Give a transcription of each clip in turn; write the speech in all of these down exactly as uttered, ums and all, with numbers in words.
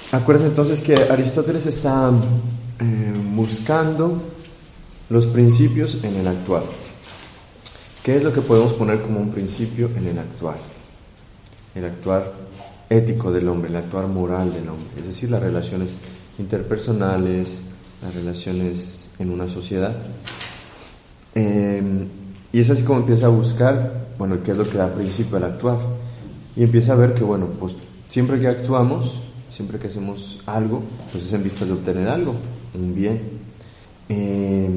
Acuérdense entonces que Aristóteles está eh, buscando los principios en el actual. ¿Qué es lo que podemos poner como un principio en el actual? El actuar ético del hombre, el actuar moral del hombre, es decir, las relaciones interpersonales, las relaciones en una sociedad. Eh, y es así como empieza a buscar, bueno, qué es lo que da principio al actuar. Y empieza a ver que, bueno, pues siempre que actuamos, siempre que hacemos algo, pues es en vista de obtener algo, un bien. Eh,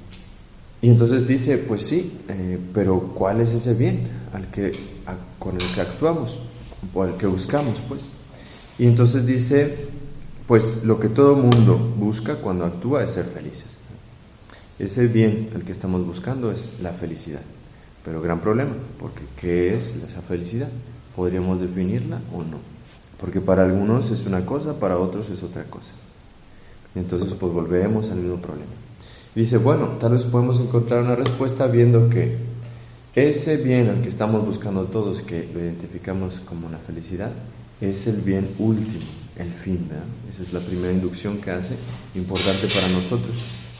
y entonces dice, pues sí, eh, pero ¿cuál es ese bien al que, a, con el que actuamos, o al que buscamos, pues? Y entonces dice, pues lo que todo mundo busca cuando actúa es ser felices. Ese bien al que estamos buscando es la felicidad. Pero gran problema, porque ¿qué es esa felicidad? ¿Podríamos definirla o no? Porque para algunos es una cosa, para otros es otra cosa. Entonces pues volvemos al mismo problema. Dice, bueno, tal vez podemos encontrar una respuesta viendo que ese bien al que estamos buscando todos, que lo identificamos como la felicidad, es el bien último, el fin, ¿verdad? Esa es la primera inducción que hace, importante para nosotros.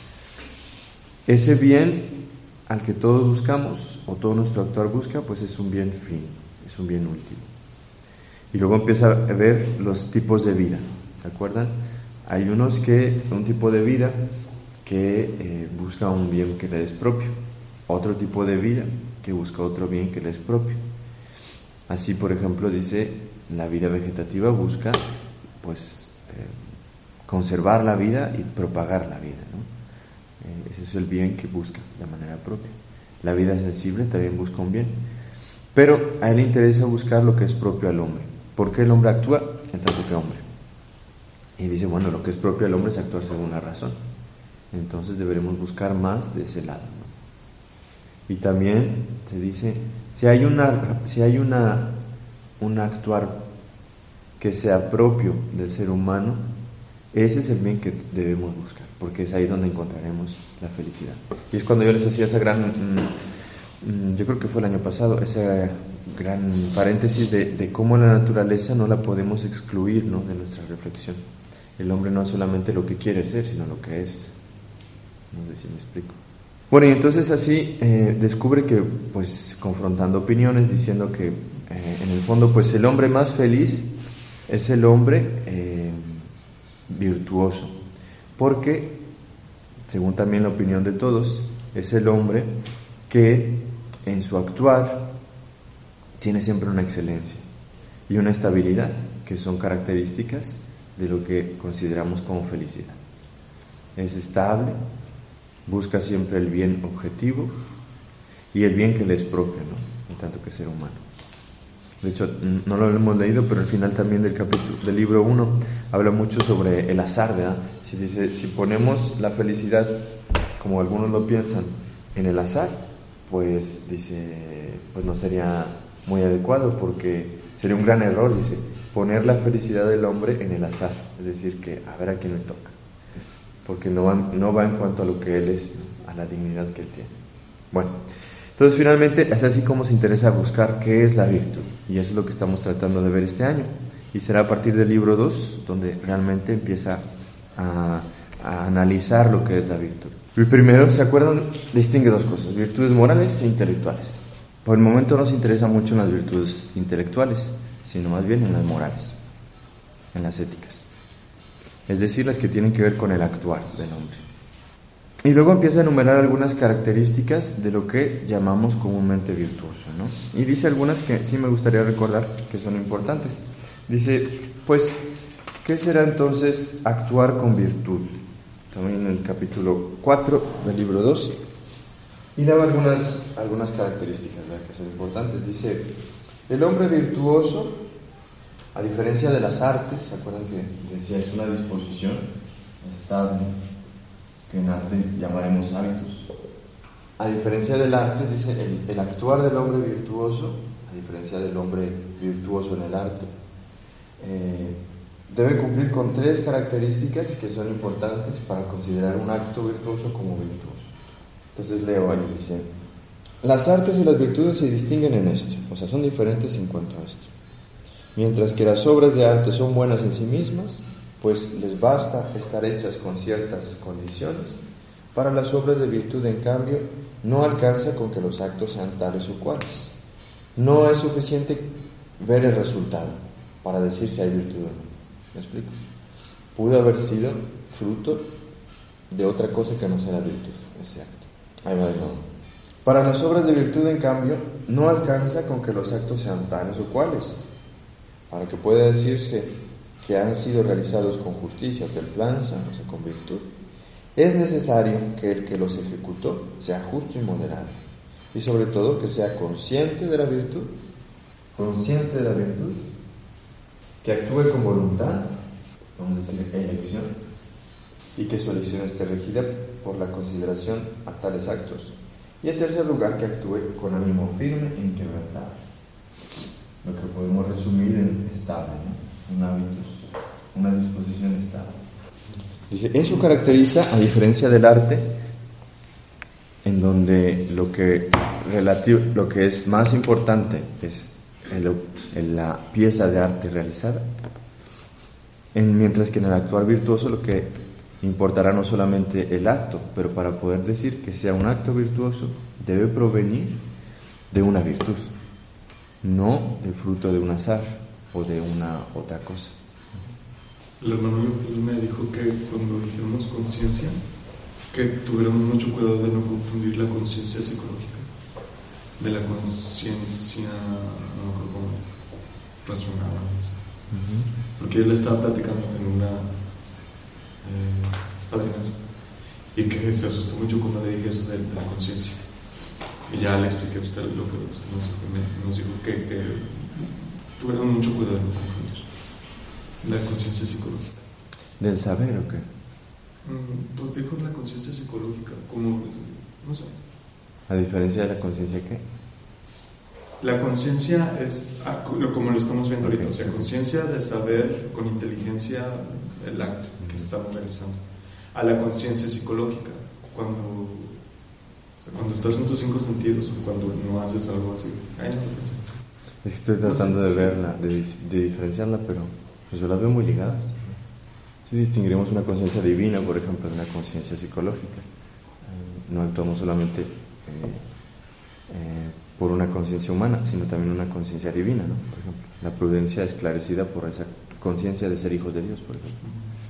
Ese bien al que todos buscamos, o todo nuestro actuar busca, pues es un bien fin, es un bien último. Y luego empieza a ver los tipos de vida, ¿se acuerdan? Hay unos que, un tipo de vida que eh, busca un bien que le es propio, otro tipo de vida que busca otro bien que le es propio. Así, por ejemplo, dice, la vida vegetativa busca, pues, eh, conservar la vida y propagar la vida, ¿no? Eh, ese es el bien que busca de manera propia. La vida sensible también busca un bien, pero a él le interesa buscar lo que es propio al hombre. ¿Por qué el hombre actúa en tanto que hombre? Y dice, bueno, lo que es propio al hombre es actuar según la razón. Entonces deberemos buscar más de ese lado, ¿no? Y también se dice, si hay una, si hay una, un actuar que sea propio del ser humano, ese es el bien que debemos buscar, porque es ahí donde encontraremos la felicidad. Y es cuando yo les hacía esa gran, mmm, yo creo que fue el año pasado, esa gran paréntesis de, de cómo la naturaleza no la podemos excluir, ¿no?, de nuestra reflexión. El hombre no es solamente lo que quiere ser, sino lo que es. No sé si me explico. Bueno, y entonces así eh, descubre que, pues, confrontando opiniones, diciendo que eh, en el fondo, pues, el hombre más feliz es el hombre eh, virtuoso, porque, según también la opinión de todos, es el hombre que en su actuar tiene siempre una excelencia y una estabilidad, que son características de lo que consideramos como felicidad. Es estable, busca siempre el bien objetivo y el bien que le es propio, ¿no?, en tanto que ser humano. De hecho, no lo hemos leído, pero al final también del capítulo del libro uno habla mucho sobre el azar, ¿verdad? Si dice, si ponemos la felicidad, como algunos lo piensan, en el azar, pues dice, pues no sería muy adecuado, porque sería un gran error, dice, poner la felicidad del hombre en el azar, es decir, que a ver a quién le toca, porque no va, no va en cuanto a lo que él es, a la dignidad que él tiene. Bueno, entonces finalmente es así como se interesa buscar qué es la virtud, y eso es lo que estamos tratando de ver este año, y será a partir del libro dos donde realmente empieza a, a analizar lo que es la virtud. Y primero, ¿se acuerdan? Distingue dos cosas, virtudes morales e intelectuales. Por el momento no se interesa mucho en las virtudes intelectuales, sino más bien en las morales, en las éticas, es decir, las que tienen que ver con el actuar del hombre. Y luego empieza a enumerar algunas características de lo que llamamos comúnmente virtuoso, ¿no? Y dice algunas que sí me gustaría recordar que son importantes. Dice, pues, ¿qué será entonces actuar con virtud? También en el capítulo cuatro del libro dos. Y daba algunas, algunas características, ¿verdad?, que son importantes. Dice, el hombre virtuoso, a diferencia de las artes, ¿se acuerdan que decía es una disposición estable, que en arte llamaremos hábitos? A diferencia del arte, dice, el, el actuar del hombre virtuoso, a diferencia del hombre virtuoso en el arte, eh, debe cumplir con tres características que son importantes para considerar un acto virtuoso como virtuoso. Entonces leo ahí, dice, las artes y las virtudes se distinguen en esto, o sea, son diferentes en cuanto a esto. Mientras que las obras de arte son buenas en sí mismas, pues les basta estar hechas con ciertas condiciones. Para las obras de virtud, en cambio, no alcanza con que los actos sean tales o cuales. No es suficiente ver el resultado para decir si hay virtud o no. ¿Me explico? Pudo haber sido fruto de otra cosa que no sea virtud, ese acto. Ahí va de nuevo. Para las obras de virtud, en cambio, no alcanza con que los actos sean tales o cuales. Para que pueda decirse que han sido realizados con justicia, templanza, o sea, con virtud, es necesario que el que los ejecutó sea justo y moderado, y sobre todo que sea consciente de la virtud, consciente de la virtud, que actúe con voluntad, vamos a decir elección, y que su elección esté regida por la consideración a tales actos. Y en tercer lugar, que actúe con ánimo firme e inquebrantable, lo que podemos resumir en estable, ¿no? Un hábitus, una disposición estable. Dice, eso caracteriza, a diferencia del arte, en donde lo que, relativo, lo que es más importante es el, el, la pieza de arte realizada, en, mientras que en el actuar virtuoso lo que importará no solamente el acto, pero para poder decir que sea un acto virtuoso debe provenir de una virtud, no del fruto de un azar o de una otra cosa. El hermano me dijo que cuando dijéramos conciencia, que tuviéramos mucho cuidado de no confundir la conciencia psicológica de la conciencia no creo como racional, no sé. Uh-huh. Porque él estaba platicando en una eh, padrinazo y que se asustó mucho cuando le dije eso de, de la conciencia, y ya le expliqué a usted lo que usted nos dijo, me, nos dijo que, que tuviéramos mucho cuidado de no confundir la conciencia psicológica. ¿Del saber o qué? Mm, pues dijo la conciencia psicológica, como, no sé. ¿A diferencia de la conciencia qué? La conciencia es como lo estamos viendo okay. ahorita, o sea, conciencia de saber con inteligencia el acto que estamos realizando. A la conciencia psicológica, cuando, o sea, cuando estás en tus cinco sentidos o cuando no haces algo así. Ay, no, no sé. Estoy tratando de verla, de, de diferenciarla, pero pues yo las veo muy ligadas. Si distinguiremos una conciencia divina, por ejemplo, de una conciencia psicológica, no actuamos solamente eh, eh, por una conciencia humana, sino también una conciencia divina, ¿no? Por ejemplo, la prudencia esclarecida por esa conciencia de ser hijos de Dios, por ejemplo.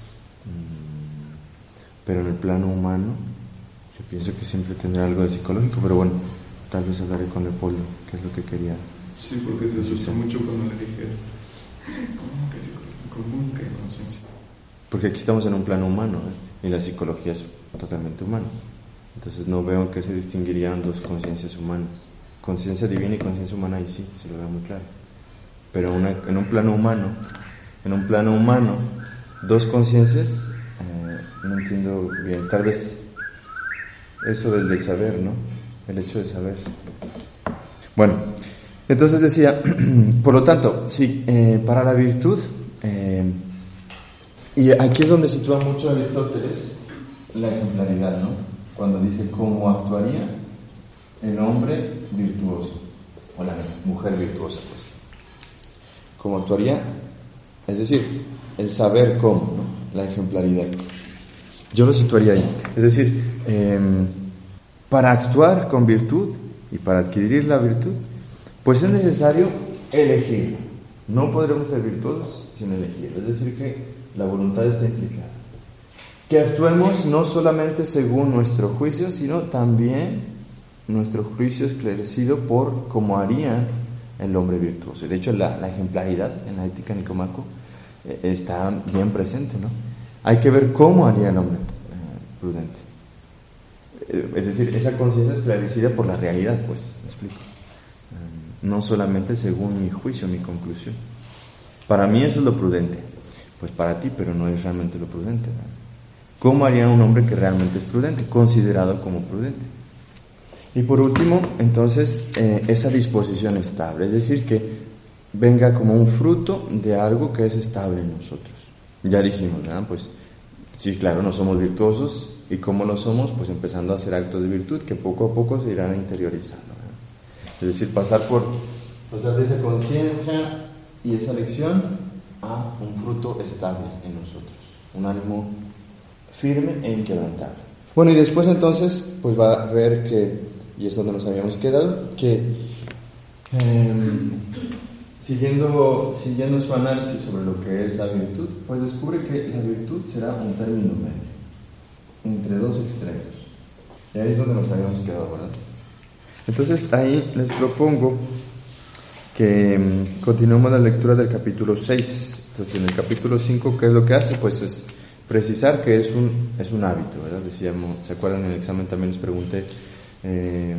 Mm, pero en el plano humano, yo pienso que siempre tendrá algo de psicológico, pero bueno, tal vez hablaré con Leopoldo, que es lo que quería. Sí, porque se asustó mucho cuando le dije eso. ¿Cómo que psicológico? ¿Cómo que conciencia? Porque aquí estamos en un plano humano, ¿eh? Y la psicología es totalmente humana. Entonces no veo en qué se distinguirían dos conciencias humanas. Conciencia divina y conciencia humana, ahí sí, se lo veo muy claro. Pero una, en un plano humano, en un plano humano, dos conciencias, eh, no entiendo bien. Tal vez eso del de saber, ¿no? El hecho de saber. Bueno, entonces decía, por lo tanto, sí, eh, para la virtud, eh, y aquí es donde sitúa mucho Aristóteles la ejemplaridad, ¿no? Cuando dice cómo actuaría el hombre virtuoso, o la mujer virtuosa, pues. Cómo actuaría, es decir, el saber cómo, ¿no? La ejemplaridad. Yo lo situaría ahí. Es decir, eh, para actuar con virtud y para adquirir la virtud, pues es necesario elegir. No podremos ser virtuosos sin elegir. Es decir, que la voluntad está implicada. Que actuemos no solamente según nuestro juicio, sino también nuestro juicio esclarecido por cómo haría el hombre virtuoso. De hecho, la, la ejemplaridad en la ética Nicomaco eh, está bien presente, ¿no? Hay que ver cómo haría el hombre eh, prudente. Eh, es decir, esa conciencia esclarecida por la realidad, pues, me explico. Eh, no solamente según mi juicio, mi conclusión. Para mí eso es lo prudente. Pues para ti, pero no es realmente lo prudente, ¿no? ¿Cómo haría un hombre que realmente es prudente, considerado como prudente? Y por último, entonces, eh, esa disposición estable, es decir, que venga como un fruto de algo que es estable en nosotros. Ya dijimos, ¿verdad? Pues sí, claro, no somos virtuosos, y ¿cómo lo somos? Pues empezando a hacer actos de virtud que poco a poco se irán interiorizando, ¿verdad? Es decir, pasar por pasar de esa conciencia y esa lección a un fruto estable en nosotros, un ánimo firme e inquebrantable. Bueno, y después entonces, pues va a ver que, y es donde nos habíamos quedado, que eh, siguiendo, siguiendo su análisis sobre lo que es la virtud, pues descubre que la virtud será un término medio, entre dos extremos. Y ahí es donde nos habíamos quedado, ¿verdad? Entonces ahí les propongo que um, continuemos la lectura del capítulo seis. Entonces en el capítulo cinco, ¿qué es lo que hace? Pues es precisar que es un, es un hábito, ¿verdad? Decíamos, ¿se acuerdan? En el examen también les pregunté, eh,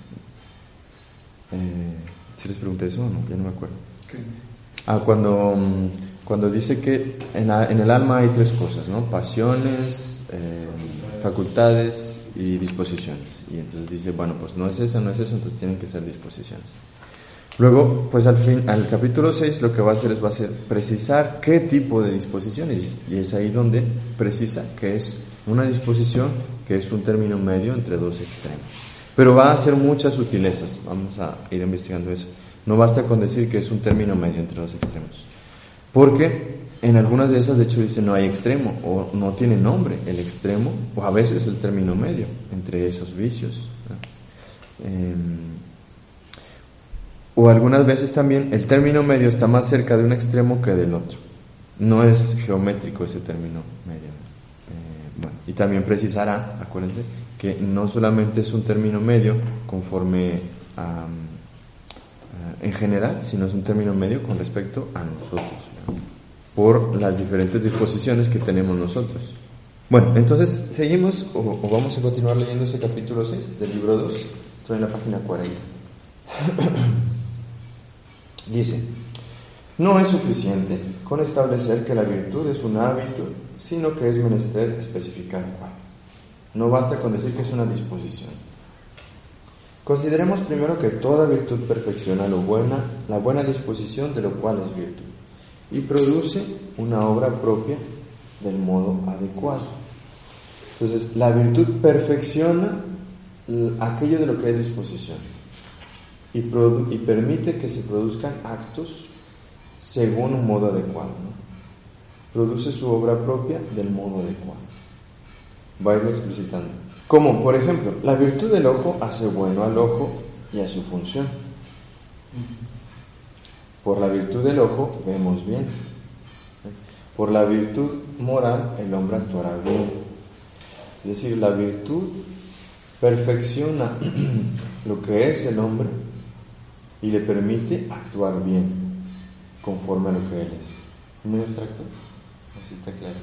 eh, ¿sí les pregunté eso o no? Ya no me acuerdo. ¿Qué? Ah, cuando, cuando dice que en, la, en el alma hay tres cosas, ¿no? Pasiones, eh, facultades y disposiciones. Y entonces dice, bueno, pues no es eso, no es eso, entonces tienen que ser disposiciones. Luego, pues al fin, al capítulo seis lo que va a hacer es va a ser precisar qué tipo de disposiciones, y es ahí donde precisa que es una disposición que es un término medio entre dos extremos. Pero va a hacer muchas sutilezas, vamos a ir investigando eso. No basta con decir que es un término medio entre dos extremos, porque en algunas de esas de hecho dice no hay extremo, o no tiene nombre el extremo, o a veces el término medio entre esos vicios, ¿no? Eh, o algunas veces también el término medio está más cerca de un extremo que del otro. No es geométrico ese término medio. Eh, bueno, y también precisará, acuérdense, que no solamente es un término medio conforme a, a, en general, sino es un término medio con respecto a nosotros, ¿no? Por las diferentes disposiciones que tenemos nosotros. Bueno, entonces seguimos o, o vamos a continuar leyendo ese capítulo seis del libro dos. Estoy en la página cuarenta. Dice, no es suficiente con establecer que la virtud es un hábito, sino que es menester especificar cuál. No basta con decir que es una disposición. Consideremos primero que toda virtud perfecciona lo buena, la buena disposición de lo cual es virtud, y produce una obra propia del modo adecuado. Entonces, la virtud perfecciona aquello de lo que es disposición. Y, produ- y permite que se produzcan actos según un modo adecuado, ¿no? Produce su obra propia del modo adecuado. Va a irlo explicitando. Como, por ejemplo, la virtud del ojo hace bueno al ojo y a su función. Por la virtud del ojo vemos bien. Por la virtud moral el hombre actuará bien. Es decir, la virtud perfecciona lo que es el hombre y le permite actuar bien, conforme a lo que él es. ¿Muy abstracto? Así está claro.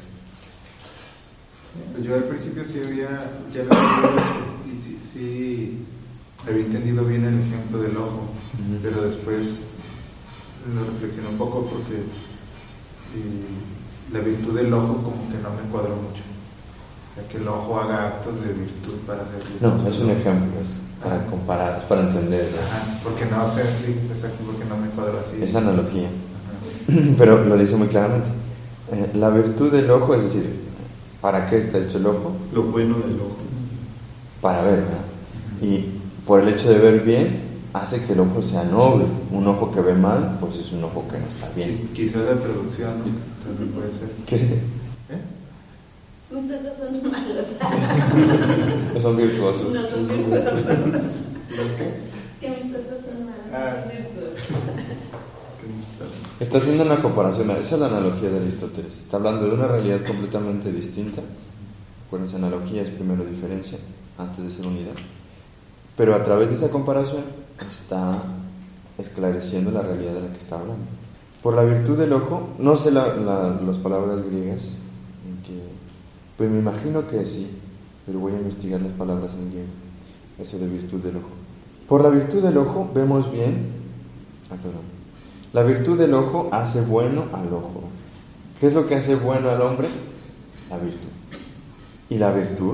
Yo al principio sí había, ya lo había y sí, sí había entendido bien el ejemplo del ojo, uh-huh. Pero después lo reflexioné un poco porque eh, la virtud del ojo como que no me cuadró mucho. O sea, que el ojo haga actos de virtud para hacer virtud. No, es un ejemplo, es para comparar, es para entender. Ajá, porque no sé, sí, exacto, porque no me cuadra así. Es analogía. Ajá. Pero lo dice muy claramente. Eh, la virtud del ojo, es decir, ¿para qué está hecho el ojo? Lo bueno del ojo. Para ver, ¿verdad? Uh-huh. Y por el hecho de ver bien, hace que el ojo sea noble. Un ojo que ve mal, pues es un ojo que no está bien. Quizás la traducción, ¿no? También puede ser. ¿Qué? ¿Eh? Mis ojos son malos. No son virtuosos. No son virtuosos. ¿Los qué? Que mis ojos son malos. Ah. No son virtuosos. Está haciendo una comparación. Esa es la analogía de Aristóteles. Está hablando de una realidad completamente distinta. Acuérdense, analogía es primero diferencia, antes de ser unidad. Pero a través de esa comparación está esclareciendo la realidad de la que está hablando. Por la virtud del ojo, no sé la, la, las palabras griegas, que, pues me imagino que sí, pero voy a investigar las palabras en griego, eso de virtud del ojo. Por la virtud del ojo vemos bien, ah, perdón, la virtud del ojo hace bueno al ojo. ¿Qué es lo que hace bueno al hombre? La virtud. Y la virtud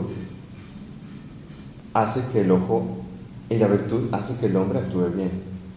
hace que el ojo, y la virtud hace que el hombre actúe bien.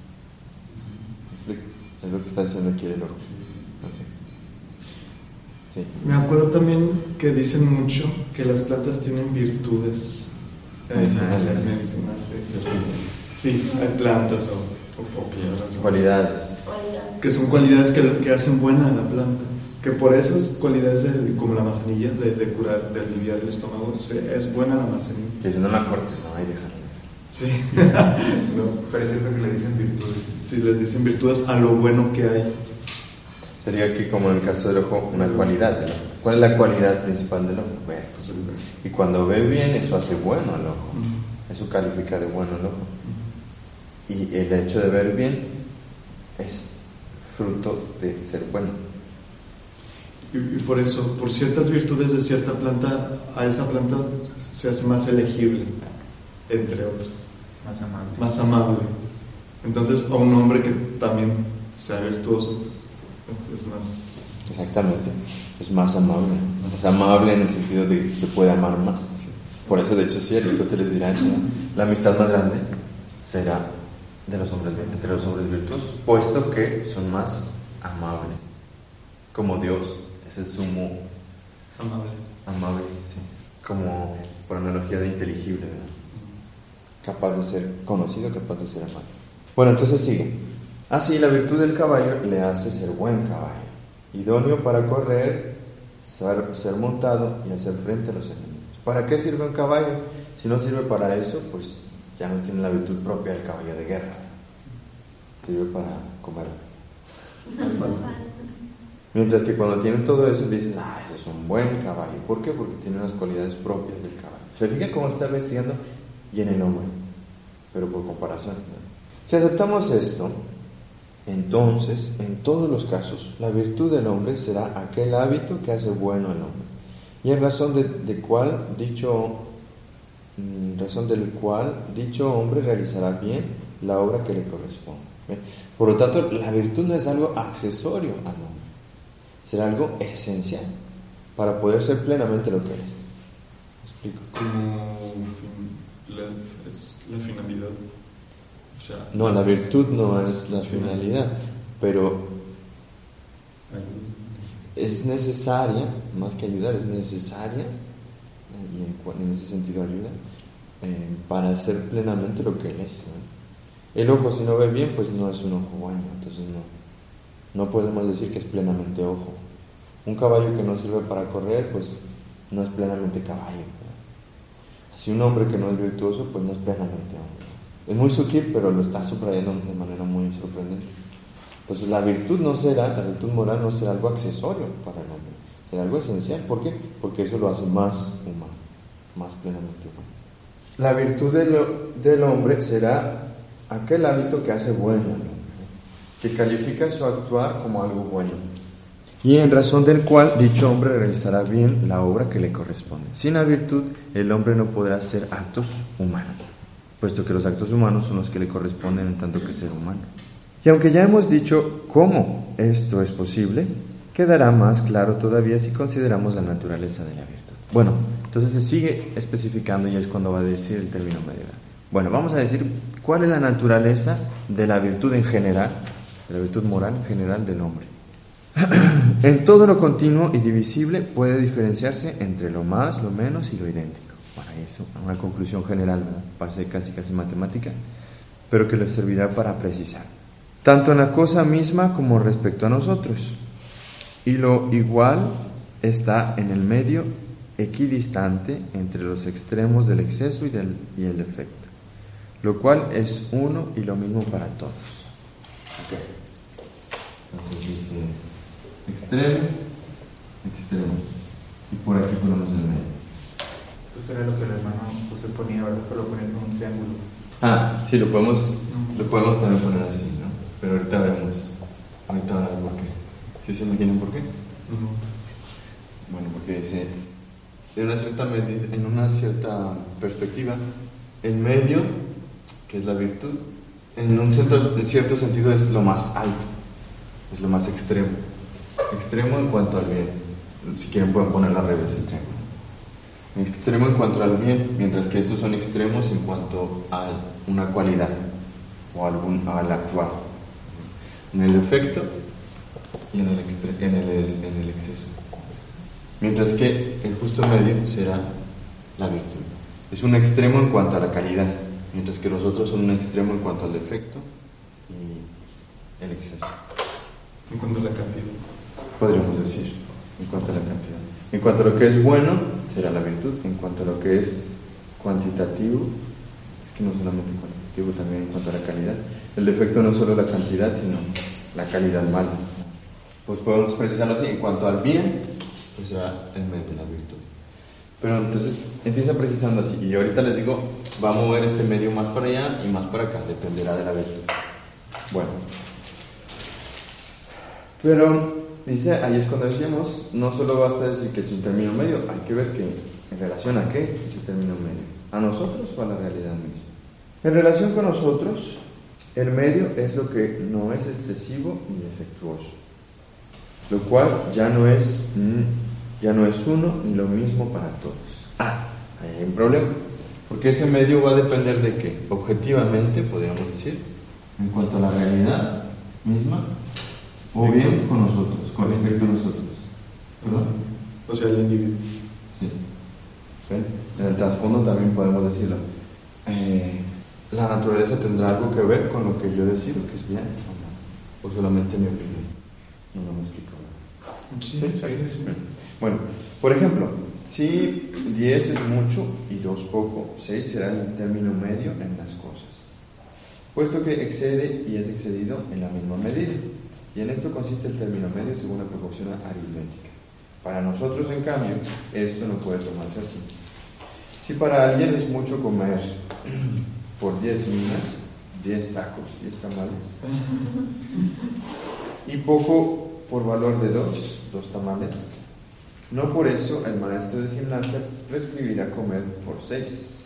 Es lo que está diciendo aquí el ojo. Okay. Sí. Me acuerdo también que dicen mucho que las plantas tienen virtudes medicinales. medicinales. Sí, hay plantas o, o, o piedras. Cualidades. Cualidades. que son cualidades que, que hacen buena a la planta. Que por esas cualidades, de, como la manzanilla, de, de curar, de aliviar el estómago, se, es buena la manzanilla. Que si no la cortes, no, ahí déjalo. Sí. No, pero es cierto que le dicen virtudes. Sí, les dicen virtudes a lo bueno que hay. Sería aquí, como en el caso del ojo, una cualidad del ojo. ¿Cuál es la cualidad principal del ojo? Bueno, Pues el ver. y cuando ve bien, eso hace bueno al ojo. Ujú. Eso califica de bueno al ojo. Y el hecho de ver bien es fruto de ser bueno. Y, y por eso, por ciertas virtudes de cierta planta, a esa planta se hace más elegible, entre otras. Más amable. Más amable. Entonces, a un hombre que también sea virtuoso, pues, es, es más... Exactamente. Es más amable. Es amable en el sentido de que se puede amar más. Por eso, de hecho, sí, Aristóteles dirá eso, ¿no? La amistad más grande será de los hombres, entre los hombres virtuosos, puesto que son más amables. Como Dios es el sumo amable. amable, sí. Como por analogía de inteligible, ¿verdad? Capaz de ser conocido, capaz de ser amado. Bueno, entonces sigue. Así, la virtud del caballo le hace ser buen caballo, idóneo para correr, ser, ser montado y hacer frente a los enemigos. ¿Para qué sirve un caballo? Si no sirve para eso, pues ya no tiene la virtud propia del caballo de guerra. Sirve para comer. Mientras que cuando tiene todo eso, dices, ah, ese es un buen caballo. ¿Por qué? Porque tiene las cualidades propias del caballo. ¿Se fijan cómo está investigando? Y en el hombre, pero por comparación, ¿no? Si aceptamos esto, entonces, en todos los casos, la virtud del hombre será aquel hábito que hace bueno al hombre, y en razón de, de cual dicho, en razón del cual dicho hombre realizará bien la obra que le corresponde. ¿Bien? Por lo tanto, la virtud no es algo accesorio al hombre, será algo esencial para poder ser plenamente lo que él es. ¿Me explico? Como fin, la, es la finalidad. O sea, No, la virtud no es la finalidad, pero es necesaria, más que ayudar, es necesaria, y en, en ese sentido ayuda, eh, para ser plenamente lo que él es, ¿no? El ojo, si no ve bien, pues no es un ojo bueno, entonces no, no podemos decir que es plenamente ojo. Un caballo que no sirve para correr, pues no es plenamente caballo, ¿no? Así un hombre que no es virtuoso, pues no es plenamente hombre. Es muy sutil, pero lo está subrayando de manera muy sorprendente. Entonces la virtud no será, la virtud moral no será algo accesorio para el hombre, será algo esencial. ¿Por qué? Porque eso lo hace más humano, más plenamente humano. La virtud del, del hombre será aquel hábito que hace bueno al hombre, que califica su actuar como algo bueno, y en razón del cual dicho hombre realizará bien la obra que le corresponde. Sin la virtud, el hombre no podrá hacer actos humanos, puesto que los actos humanos son los que le corresponden en tanto que ser humano. Y aunque ya hemos dicho cómo esto es posible, quedará más claro todavía si consideramos la naturaleza de la virtud. Bueno, entonces se sigue especificando y es cuando va a decir el término medieval. Bueno, vamos a decir cuál es la naturaleza de la virtud en general, de la virtud moral en general del hombre. En todo lo continuo y divisible puede diferenciarse entre lo más, lo menos y lo idéntico. Para eso, una conclusión general, ¿verdad? Pase casi casi matemática, pero que les servirá para precisar. Tanto en la cosa misma como respecto a nosotros. Y lo igual está en el medio equidistante entre los extremos del exceso y, del, y el defecto, lo cual es uno y lo mismo para todos. Okay. Entonces dice extremo, extremo, y por aquí ponemos el medio. Pues era lo que el hermano José ponía, ¿verdad? Pero lo ponía con un triángulo. Ah, sí, lo podemos, lo podemos también poner así, ¿no? Pero ahorita veremos, ahorita veremos por qué. ¿Sí se imaginan por qué? No. Bueno, porque dice, en una cierta medida, en una cierta perspectiva, el medio, que es la virtud, en un cierto, en cierto sentido es lo más alto, es lo más extremo. Extremo en cuanto al bien. Si quieren pueden poner al revés el triángulo. Extremo en cuanto al bien, mientras que estos son extremos en cuanto a una cualidad o algún, al actuar. En el efecto y en el, extre, en, el, en el exceso. Mientras que el justo medio será la virtud. Es un extremo en cuanto a la calidad, mientras que los otros son un extremo en cuanto al defecto y el exceso. En cuanto a la cantidad. Podríamos decir, en cuanto a la cantidad. En cuanto a lo que es bueno, será la virtud. En cuanto a lo que es cuantitativo, es que no solamente cuantitativo, también en cuanto a la calidad. El defecto no es solo la cantidad, sino la calidad mala. Pues podemos precisarlo así. En cuanto al bien, pues será el medio, la virtud. Pero entonces empieza precisando así. Y ahorita les digo, va a mover este medio más para allá y más para acá. Dependerá de la virtud. Bueno. Pero, dice, ahí es cuando decíamos, no solo basta decir que es un término medio, hay que ver que en relación a qué es el término medio. ¿A nosotros o a la realidad misma? En relación con nosotros, el medio es lo que no es excesivo ni defectuoso. Lo cual ya no es, ya no es uno ni lo mismo para todos. Ah, ahí hay un problema. Porque ese medio va a depender de qué. Objetivamente, podríamos decir, en cuanto a la realidad misma, o bien con nosotros, con respecto a nosotros. ¿Perdón? O sea, el individuo. Sí. ¿Ven? En el trasfondo también podemos decirlo. Eh, la naturaleza tendrá algo que ver con lo que yo decido que es bien o no. O solamente mi opinión. No, no me explico. Sí, sí, sí, sí. Bueno, por ejemplo, si diez es mucho y dos poco, seis será el término medio en las cosas, puesto que excede y es excedido en la misma medida. Y en esto consiste el término medio según la proporción aritmética. Para nosotros, en cambio, esto no puede tomarse así. Si para alguien es mucho comer por diez minas, diez tacos, diez tamales, y poco por valor de dos, dos tamales, no por eso el maestro de gimnasia prescribirá comer por seis.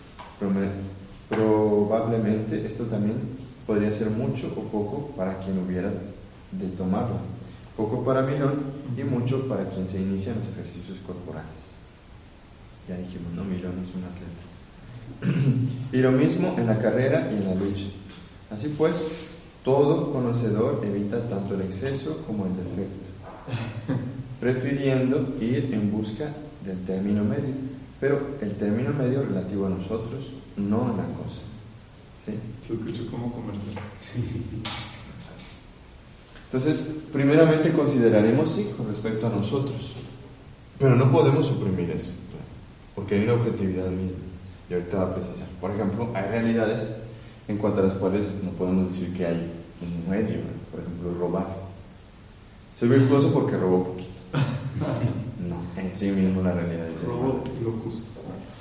Probablemente esto también podría ser mucho o poco para quien hubiera de tomarlo, poco para Milón y mucho para quien se inicia en los ejercicios corporales. Ya dijimos, no, Milón es un atleta. Y lo mismo en la carrera y en la lucha. Así pues, todo conocedor evita tanto el exceso como el defecto, prefiriendo ir en busca del término medio, pero el término medio relativo a nosotros, no a la cosa. ¿Sí? Se escuchó como comercial. Entonces, primeramente consideraremos sí con respecto a nosotros, pero no podemos suprimir eso, porque hay una objetividad mínima, y ahorita va a precisar. Por ejemplo, hay realidades en cuanto a las cuales no podemos decir que hay un medio, ¿no? Por ejemplo, robar. Soy virtuoso porque robó poquito. No, en sí mismo la realidad es robo lo justo.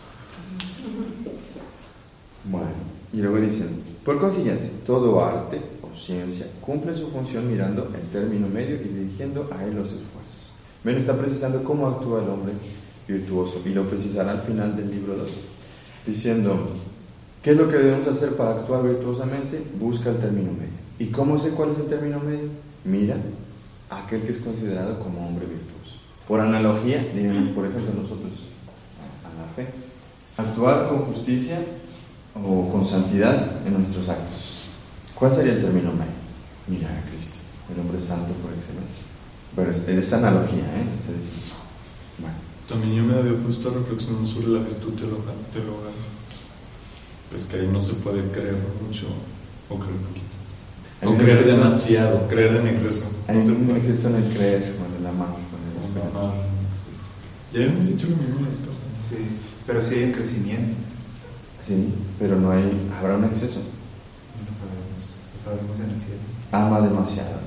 Bueno, y luego dicen, por consiguiente, todo arte o ciencia cumple su función mirando el término medio y dirigiendo a él los esfuerzos. Ven, está precisando cómo actúa el hombre virtuoso, y lo precisará al final del libro dos, diciendo, ¿qué es lo que debemos hacer para actuar virtuosamente? Busca el término medio. ¿Y cómo sé cuál es el término medio? Mira a aquel que es considerado como hombre virtuoso. Por analogía, diremos, por ejemplo, nosotros, a la fe, actuar con justicia o con santidad en nuestros actos. ¿Cuál sería el término medio? Mirar a Cristo, el hombre santo por excelencia. Pero es, es analogía, ¿eh? Estoy diciendo. Bueno. También yo me había puesto a reflexionar sobre la virtud teologal. teologal. Pues que ahí no se puede creer mucho o creer poquito. Hay o un creer exceso, demasiado, creer en exceso. Hay No se un puede. exceso en el creer, bueno, en la mano, con el espíritu. Ah, ya hemos dicho lo mismo la vez pasada. Sí, pero sí hay un crecimiento. Sí, pero no hay, habrá un exceso. No sabemos, lo sabemos en el cielo. Ama demasiado.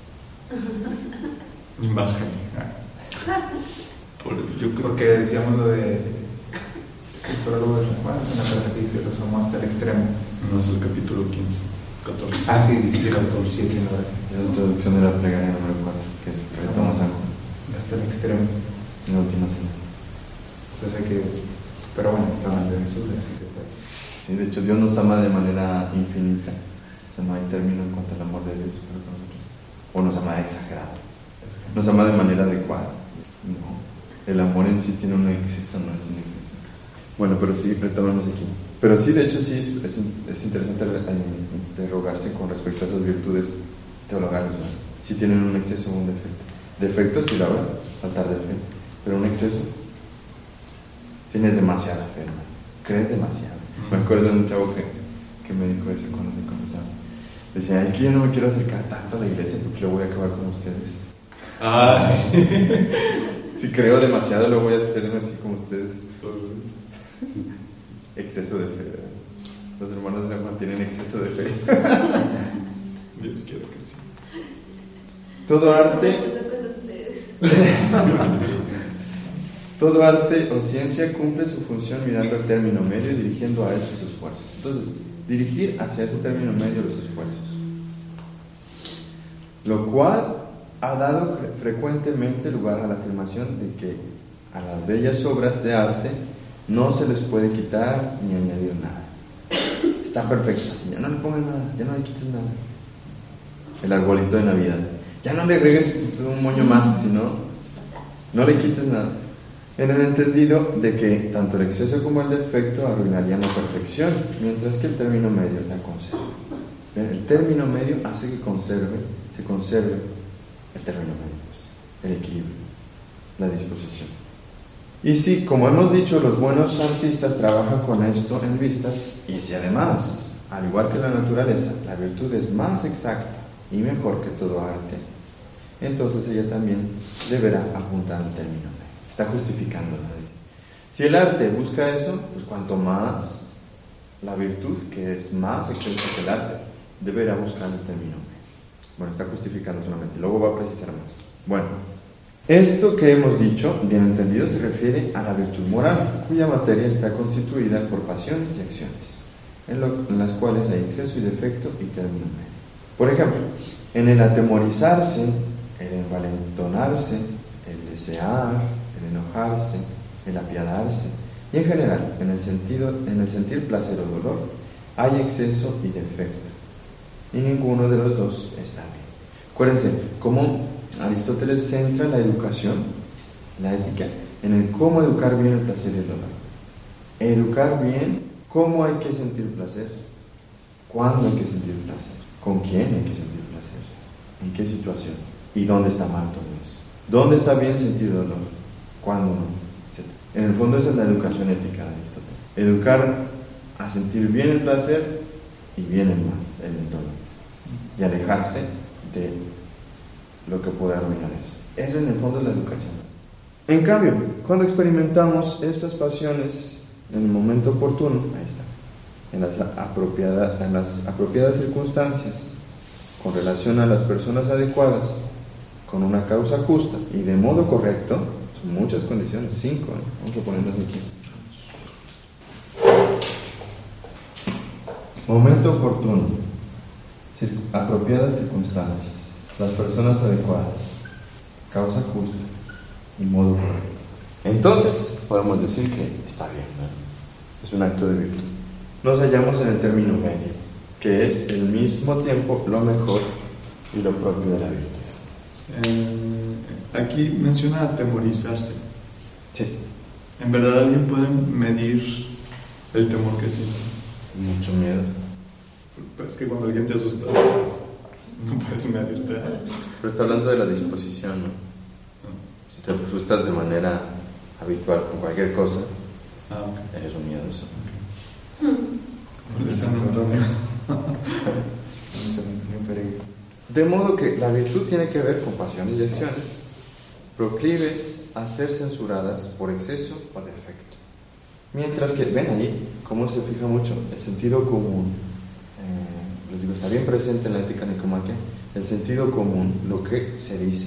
Imagen. Por, yo creo Porque decíamos lo de el prólogo de San Juan, es una carta que dice los amó hasta el extremo. no es el capítulo quince, catorce. Ah, sí, dice catorce, sí, tiene razón. Es la introducción de la plegaria número cuatro, que es retoma San Juan, Hasta el extremo. en la última cena. O sea, sé que. Pero bueno, está hablando de Jesús, así se puede. Sí, de hecho, Dios nos ama de manera infinita. O sea, no hay término en cuanto al amor de Dios para nosotros. O nos ama exagerado. Nos ama de manera adecuada. No. El amor en sí tiene un exceso, no es un exceso. Bueno, pero sí, retomamos aquí. Pero sí, de hecho, sí es, es, es interesante interrogarse con respecto a esas virtudes teologales, ¿no? Si tienen un exceso o un defecto. Defecto sí la habrá, faltar de fe. Pero un exceso, tienes demasiada fe, ¿no? Crees demasiado. Me acuerdo de un chavo que, que me dijo eso cuando se conversaba. Decía, es que yo no me quiero acercar tanto a la iglesia porque lo voy a acabar con ustedes. Ay. Si creo demasiado, lo voy a hacer así como ustedes. Exceso de fe, ¿verdad? Los hermanos de San Juan tienen exceso de fe. Dios quiera que sí. Todo arte, Con ustedes. todo arte o ciencia cumple su función mirando al término medio y dirigiendo a él sus esfuerzos. Entonces, dirigir hacia ese término medio los esfuerzos. Lo cual ha dado frecuentemente lugar a la afirmación de que a las bellas obras de arte no se les puede quitar ni añadir nada. Está perfecta, así, ya no le pongas nada, ya no le quites nada. El arbolito de Navidad, ya no le agregues un moño más, sino no le quites nada. En el entendido de que tanto el exceso como el defecto arruinarían la perfección, mientras que el término medio la conserva. El término medio hace que conserve, se conserve el término medio, pues, el equilibrio, la disposición. Y si, como hemos dicho, los buenos artistas trabajan con esto en vistas, y si además, al igual que la naturaleza, la virtud es más exacta y mejor que todo arte, entonces ella también deberá apuntar al término medio. Está justificando, ¿no? Si el arte busca eso, pues cuanto más la virtud, que es más extensa que el arte, deberá buscar el término medio. Bueno, está justificando solamente, luego va a precisar más. Bueno, esto que hemos dicho, bien entendido, se refiere a la virtud moral, cuya materia está constituida por pasiones y acciones, en, lo, en las cuales hay exceso y defecto y término medio. Por ejemplo, en el atemorizarse, el envalentonarse, el desear, el enojarse, el apiadarse, y en general, en el, sentido, en el sentir placer o dolor, hay exceso y defecto, y ninguno de los dos está bien. Acuérdense, cómo Aristóteles centra la educación, la ética, en el cómo educar bien el placer y el dolor. Educar bien cómo hay que sentir placer, cuándo hay que sentir placer, con quién hay que sentir placer, en qué situación y dónde está mal todo eso. ¿Dónde está bien sentir dolor? ¿Cuándo no? Etcétera. En el fondo esa es la educación ética de Aristóteles. Educar a sentir bien el placer y bien el mal, el dolor. Y alejarse de lo que puede arruinar eso. Esa en el fondo es la educación. En cambio, cuando experimentamos estas pasiones en el momento oportuno, ahí está, en las, apropiada, en las apropiadas circunstancias, con relación a las personas adecuadas, con una causa justa y de modo correcto, son muchas condiciones, cinco, ¿eh? Vamos a ponerlas aquí. Momento oportuno, cir- apropiadas circunstancias, las personas adecuadas, causa justa y modo correcto. Entonces podemos decir que está bien, ¿no? Es un acto de virtud. Nos hallamos en el término medio, que es al mismo tiempo lo mejor y lo propio de la virtud. Eh, aquí menciona atemorizarse. Sí. ¿En verdad alguien puede medir el temor que siente? Mucho miedo. Pues es que cuando alguien te asusta, pues, no puedes medirte. Pero está hablando de la disposición, ¿no? Si te asustas de manera habitual con cualquier cosa, Ah, ok. eres un miedoso. Por de San Antonio. De modo que la virtud tiene que ver con pasiones y acciones proclives a ser censuradas por exceso o defecto. Mientras que, ven ahí, cómo se fija mucho, el sentido común, eh, les digo, está bien presente en la ética nicomaquea, el sentido común, lo que se dice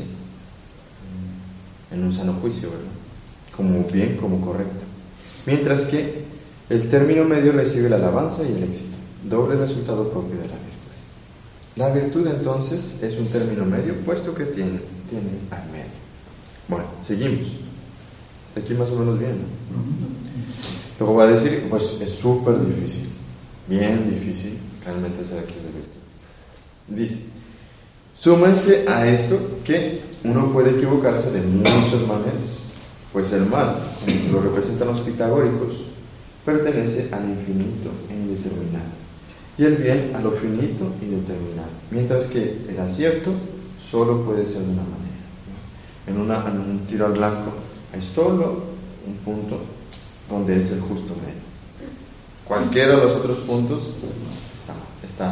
en un sano juicio, ¿verdad? Como bien, como correcto. Mientras que el término medio recibe la alabanza y el éxito, doble resultado propio de la virtud. La virtud entonces es un término medio, puesto que tiene, tiene al medio. Bueno, seguimos. Hasta aquí más o menos bien, ¿no? Uh-huh. Luego va a decir, pues es súper difícil, bien difícil realmente hacer actos de virtud. Dice, súmense a esto que uno puede equivocarse de muchas maneras, pues el mal, como se lo representan los pitagóricos, pertenece al infinito e indeterminado, y el bien a lo finito y determinado, mientras que el acierto solo puede ser de una manera. En, una, en un tiro al blanco hay solo un punto donde es el justo medio. Cualquiera de los otros puntos está, está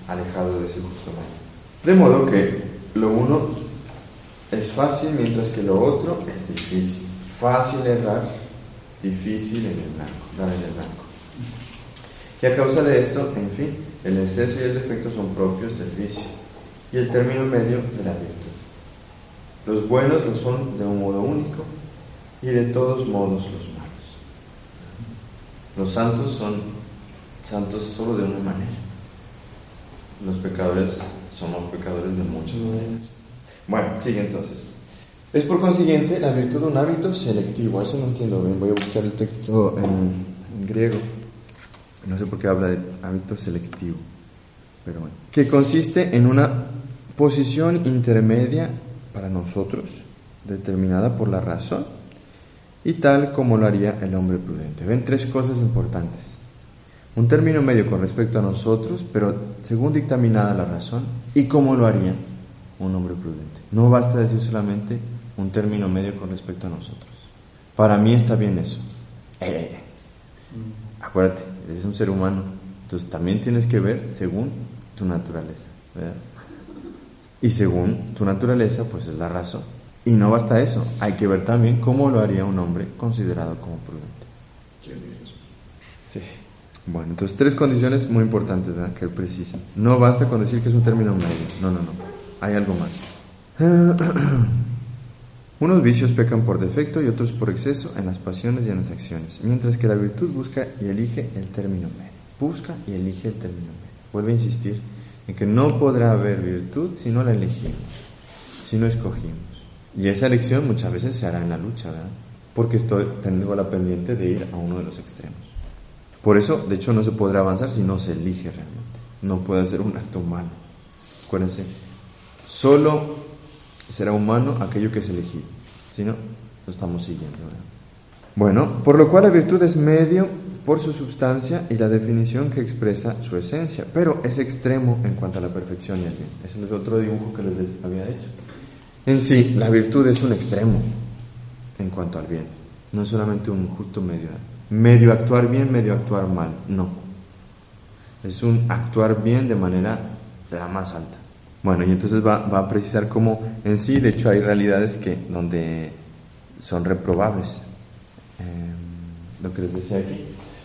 alejado de ese justo medio. De modo que lo uno es fácil, mientras que lo otro es difícil. Fácil errar, difícil en el blanco, dar en el blanco. Y a causa de esto, en fin, el exceso y el defecto son propios del vicio, y el término medio de la virtud. Los buenos lo son de un modo único, y de todos modos los malos. Los santos son santos solo de una manera. Los pecadores somos pecadores de muchas maneras. Bueno, sigue entonces. Es por consiguiente la virtud un hábito selectivo. Eso no entiendo bien. Voy a buscar el texto en, en griego. No sé por qué habla de hábito selectivo, pero bueno. Que consiste en una posición intermedia para nosotros, determinada por la razón, y tal como lo haría el hombre prudente. Ven tres cosas importantes. Un término medio con respecto a nosotros, pero según dictaminada la razón, y cómo lo haría un hombre prudente. No basta decir solamente un término medio con respecto a nosotros. Para mí está bien eso. Eh, acuérdate, eres un ser humano, entonces también tienes que ver según tu naturaleza, ¿verdad? Y según tu naturaleza, pues es la razón. Y no basta eso, hay que ver también cómo lo haría un hombre considerado como prudente. Sí. Bueno, entonces tres condiciones muy importantes, ¿verdad?, que él precisa. No basta con decir que es un término medio. No, no, no. Hay algo más. Unos vicios pecan por defecto y otros por exceso en las pasiones y en las acciones, mientras que la virtud busca y elige el término medio. Busca y elige el término medio. Vuelve a insistir en que no podrá haber virtud si no la elegimos, si no escogimos. Y esa elección muchas veces se hará en la lucha, ¿verdad? Porque estoy, tengo la pendiente de ir a uno de los extremos. Por eso, de hecho, no se podrá avanzar si no se elige realmente. No puede ser un acto humano. Acuérdense, solo será humano aquello que es elegido. Si no, lo estamos siguiendo, ¿verdad? Bueno, por lo cual la virtud es medio por su substancia y la definición que expresa su esencia, pero es extremo en cuanto a la perfección y el bien. Ese es otro dibujo que les había hecho. En sí, la virtud es un extremo en cuanto al bien, no es solamente un justo medio, medio actuar bien, medio actuar mal, no. Es un actuar bien de manera de la más alta. Bueno, y entonces va, va a precisar cómo en sí, de hecho, hay realidades que donde son reprobables. Eh, lo que les decía aquí.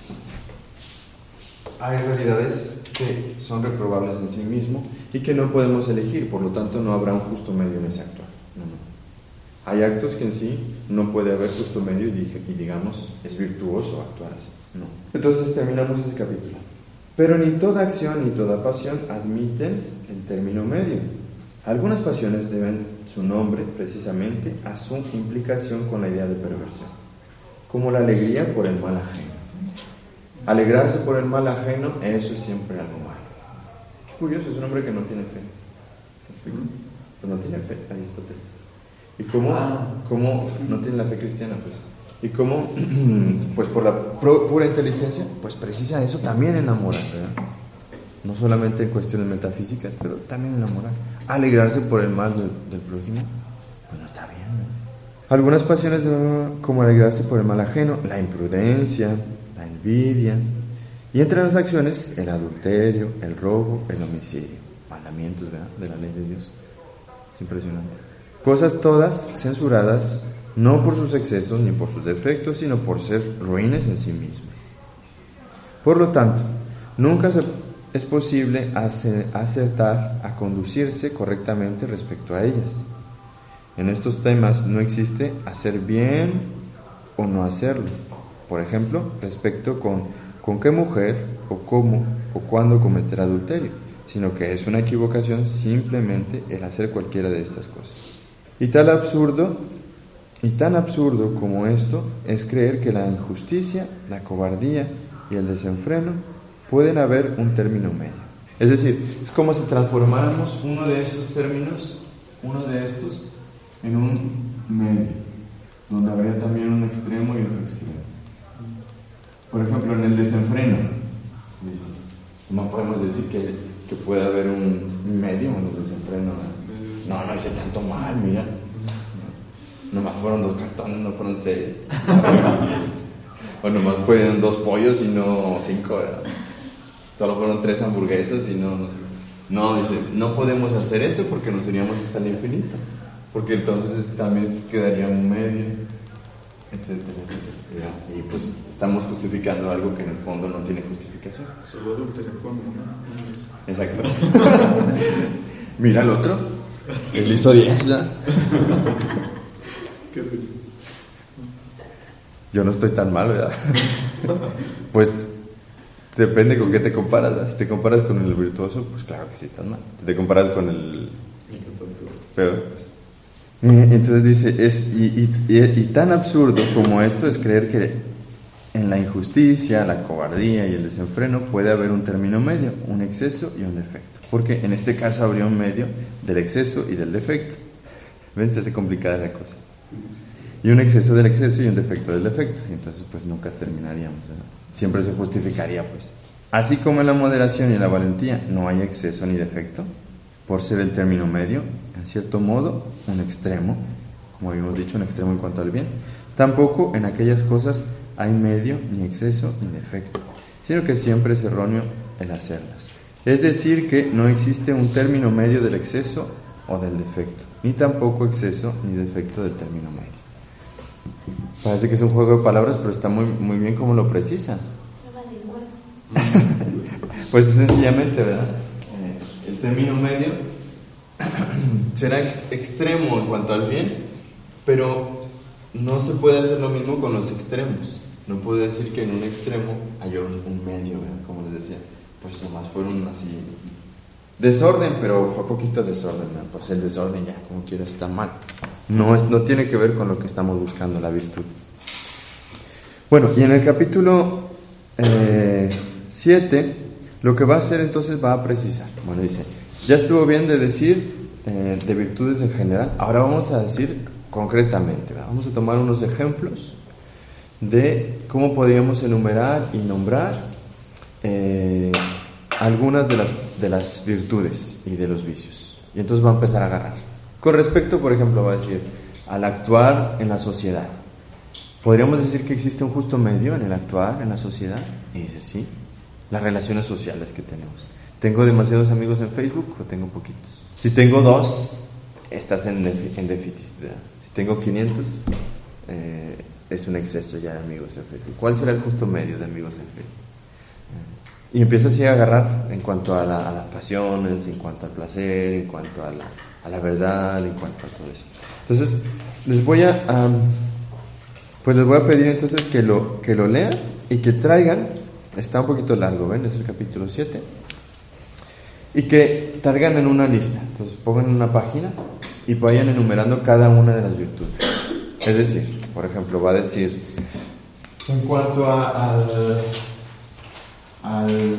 Hay realidades que son reprobables en sí mismo y que no podemos elegir, por lo tanto no habrá un justo medio en ese actuar. No, no. Hay actos que en sí no puede haber justo medio y, y digamos es virtuoso actuar así. No. Entonces terminamos ese capítulo. Pero ni toda acción ni toda pasión admiten el término medio. Algunas pasiones deben su nombre precisamente a su implicación con la idea de perversión, como la alegría por el mal ajeno. Alegrarse por el mal ajeno, eso es siempre algo malo. Qué curioso, es un hombre que no tiene fe. Pues no tiene fe, Aristóteles. ¿Y cómo, cómo no tiene la fe cristiana? Pues, y cómo, pues por la pro, pura inteligencia, pues precisa eso también en la moral, ¿verdad? No solamente en cuestiones metafísicas, pero también en la moral. Alegrarse por el mal del, del prójimo, pues no está bien, ¿no? Algunas pasiones, como alegrarse por el mal ajeno, la imprudencia, la envidia, y entre las acciones, el adulterio, el robo, el homicidio. Mandamientos, ¿verdad?, de la ley de Dios. Es impresionante. Cosas todas censuradas, no por sus excesos ni por sus defectos, sino por ser ruines en sí mismas. Por lo tanto, nunca se, es posible hacer, acertar a conducirse correctamente respecto a ellas. En estos temas no existe hacer bien o no hacerlo. Por ejemplo, respecto con, con qué mujer o cómo o cuándo cometer adulterio, sino que es una equivocación simplemente el hacer cualquiera de estas cosas. Y tal absurdo, y tan absurdo como esto es creer que la injusticia, la cobardía y el desenfreno pueden haber un término medio. Es decir, es como si transformáramos uno de estos términos, uno de estos, en un medio, donde habría también un extremo y otro extremo. Por ejemplo, en el desenfreno, no podemos decir que, que puede haber un medio en el desenfreno. No, no hice tanto mal, mira. Nomás fueron dos cartones, no fueron seis. O nomás fueron dos pollos y no cinco, ¿verdad? Solo fueron tres hamburguesas y no, no sé. No, dice, no podemos hacer eso porque nos iríamos hasta el infinito. Porque entonces también quedaría un medio, etcétera, etcétera. Y pues estamos justificando algo que en el fondo no tiene justificación. Solo adulterio con ¿no? Exacto. Mira el otro. Él hizo diez ya. ¿Qué dices? Yo no estoy tan mal, ¿verdad? Pues depende con qué te comparas, ¿verdad? Si te comparas con el virtuoso, pues claro que sí estás mal. Si te comparas con el peor, pues. Entonces dice, es, y, y, y, y tan absurdo como esto es creer que en la injusticia, la cobardía y el desenfreno puede haber un término medio, un exceso y un defecto. Porque en este caso habría un medio del exceso y del defecto. ¿Ven? Se hace complicada la cosa. Y un exceso del exceso y un defecto del defecto. Y entonces pues nunca terminaríamos, ¿verdad? Siempre se justificaría pues. Así como en la moderación y en la valentía no hay exceso ni defecto, por ser el término medio, en cierto modo, un extremo, como habíamos dicho, un extremo en cuanto al bien, tampoco en aquellas cosas hay medio, ni exceso, ni defecto, sino que siempre es erróneo el hacerlas. Es decir, que no existe un término medio del exceso o del defecto, ni tampoco exceso ni defecto del término medio. Parece que es un juego de palabras, pero está muy, muy bien como lo precisa. Pues sencillamente, ¿verdad? El término medio será ex- extremo en cuanto al bien, pero no se puede hacer lo mismo con los extremos. No puedo decir que en un extremo haya un, un medio, ¿verdad? Como les decía, pues nomás fueron así desorden, pero fue poquito desorden, ¿no? Pues el desorden ya, como quiera, está mal. No, es, no tiene que ver con lo que estamos buscando, la virtud. Bueno, y en el capítulo siete, eh, lo que va a hacer entonces va a precisar. Bueno, dice, ya estuvo bien de decir eh, de virtudes en general, ahora vamos a decir concretamente, ¿verdad? Vamos a tomar unos ejemplos de cómo podríamos enumerar y nombrar eh, algunas de las, de las virtudes y de los vicios. Y entonces va a empezar a agarrar. Con respecto, por ejemplo, va a decir, al actuar en la sociedad. ¿Podríamos decir que existe un justo medio en el actuar en la sociedad? Y dice, sí. Las relaciones sociales que tenemos. ¿Tengo demasiados amigos en Facebook o tengo poquitos? Si tengo dos, estás en, en déficit, ¿verdad? Si tengo quinientos, eh, es un exceso ya de amigos en Facebook. ¿Cuál será el justo medio de amigos en Facebook? Y empieza así a agarrar en cuanto a, la, a las pasiones, en cuanto al placer, en cuanto a la, a la verdad, en cuanto a todo eso. Entonces, les voy a, um, pues les voy a pedir entonces que lo, que lo lean y que traigan, está un poquito largo, ¿ven? Es el capítulo siete. Y que traigan en una lista, entonces pongan en una página y vayan enumerando cada una de las virtudes. Es decir, por ejemplo, va a decir, en cuanto a, al... Al,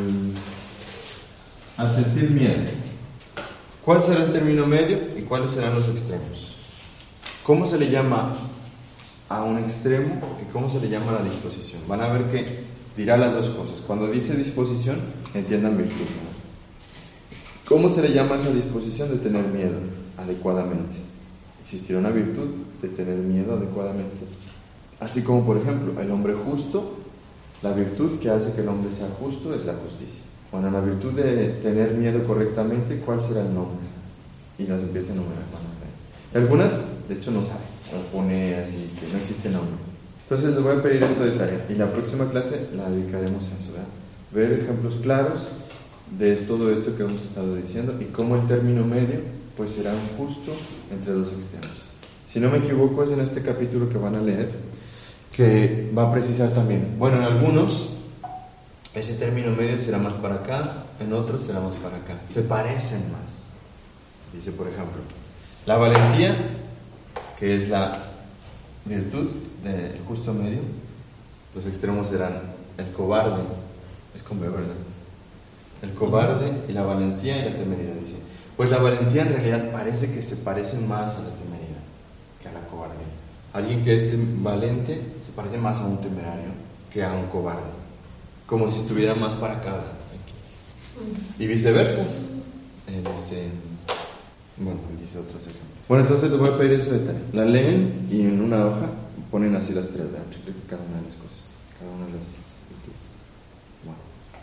al sentir miedo, ¿cuál será el término medio y cuáles serán los extremos? ¿Cómo se le llama a un extremo y cómo se le llama a la disposición? Van a ver que dirá las dos cosas. Cuando dice disposición, entiendan virtud, ¿no? ¿Cómo se le llama a esa disposición de tener miedo adecuadamente? Existirá una virtud de tener miedo adecuadamente. Así como, por ejemplo, el hombre justo. La virtud que hace que el hombre sea justo es la justicia. Bueno, la virtud de tener miedo correctamente, ¿cuál será el nombre? Y las empieza a enumerar. Algunas, de hecho, no saben. Lo pone así, que no existe nombre. Entonces les voy a pedir eso de tarea. Y la próxima clase la dedicaremos a eso, ¿verdad? Ver ejemplos claros de todo esto que hemos estado diciendo y cómo el término medio, pues será un justo entre dos extremos. Si no me equivoco, es en este capítulo que van a leer, que va a precisar también. Bueno, en algunos ese término medio será más para acá, en otros será más para acá. Se parecen más. Dice, por ejemplo, la valentía, que es la virtud del justo medio. Los extremos serán el cobarde, es con B, ¿verdad? El cobarde y la valentía y la temeridad, dice. Pues la valentía en realidad parece que se parecen más a la temeridad que a la cobardía. Alguien que es valente se parece más a un temerario que a un cobarde, como si estuviera más para acá, y viceversa. Eh, dice, bueno, dice otros ejemplos. Bueno, entonces les voy a pedir eso de tarea. La leen y en una hoja ponen así las tres, ¿verdad? Cada una de las cosas, cada una de las